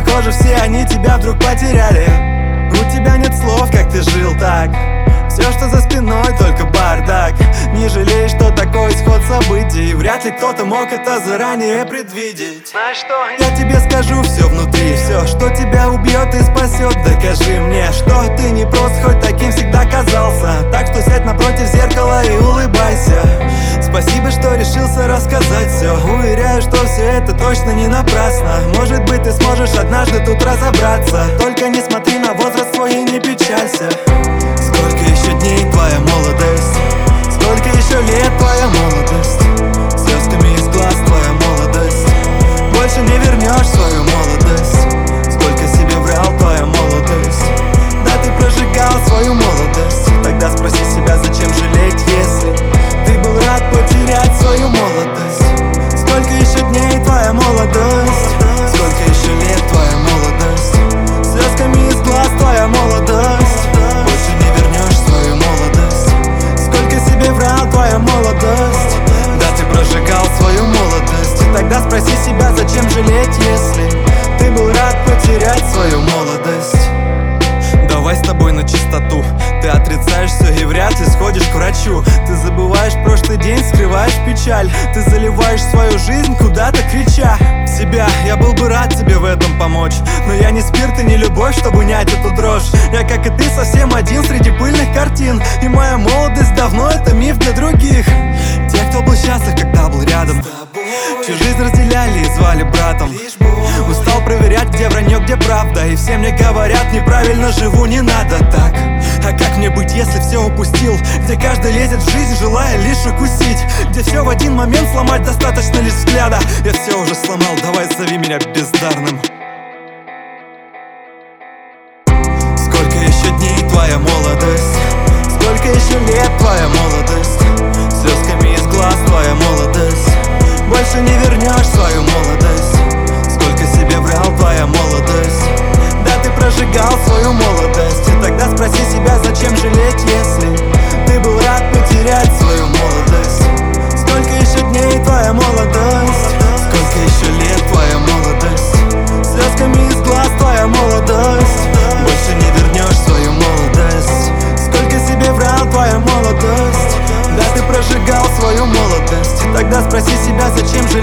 Похоже, все они тебя вдруг потеряли. У тебя нет слов, как ты жил так. Все, что за спиной, только бардак. Не жалей, что такой исход событий. Вряд ли кто-то мог это заранее предвидеть. Знаешь что? Я тебе скажу все внутри. Все, что тебя убьет и спасет. Докажи мне, что ты не просто хоть таким всегда казался. Так что сядь напротив зеркала и улыбайся. Спасибо, что решился рассказать все. Уверяю, что все это точно не напрасно. Может быть, ты сможешь однажды тут разобраться. Только не смотри на возраст свой и не печалься. Сколько еще дней твоя молодость? Сколько еще лет твоя молодость? Слезками из глаз твоя молодость. Больше не вернешь свою молодость. Сколько себе врал твоя молодость? Да, ты прожигал свою молодость. Тогда спроси себя, зачем жалеть, если ты был рад потерять свою молодость. Сколько еще дней твоя молодость? Сколько еще лет твоя молодость? Слезками из глаз твоя молодость. Больше не вернешь свою молодость. Сколько себе врал твоя молодость? Да, ты прожигал свою молодость. И тогда спроси себя, зачем жалеть, если ты был рад потерять свою молодость. Давай с тобой на чистоту. Ты отрицаешь все и вряд ли сходишь к врачу. Ты забываешь прошлый день, скрываешь печаль. Ты заливаешь свою жизнь куда-то крича себя. Я был бы рад тебе в этом помочь, но я не спирт и не любовь, чтобы унять эту дрожь. Я, как и ты, совсем один среди пыльных картин. И моя молодость давно это миф для других. Тех, кто был счастлив, когда был рядом, чью жизнь разделяли и звали братом. Устал проверять, где вранье, где правда. И все мне говорят, неправильно живу, не надо так. А как мне быть, если все упустил? Где каждый лезет в жизнь, желая лишь укусить. Где все в один момент сломать достаточно лишь взгляда. Я все уже сломал, давай зови меня бездарным. Сколько еще дней твоя молодость? Сколько еще лет твоя молодость? Слезками из глаз твоя молодость. Больше не вернешь свою молодость. Сколько себе врал твоя молодость? Да, ты прожигал свою молодость. И тогда спроси себя, зачем жалеть, если ты был рад потерять свою молодость. Сколько еще дней твоя молодость? Сколько еще лет твоя молодость? Слезками из глаз твоя молодость. Больше не вернешь свою молодость. Сколько себе врал твоя молодость? Да, ты прожигал свою молодость. И тогда спроси себя, зачем жалеть.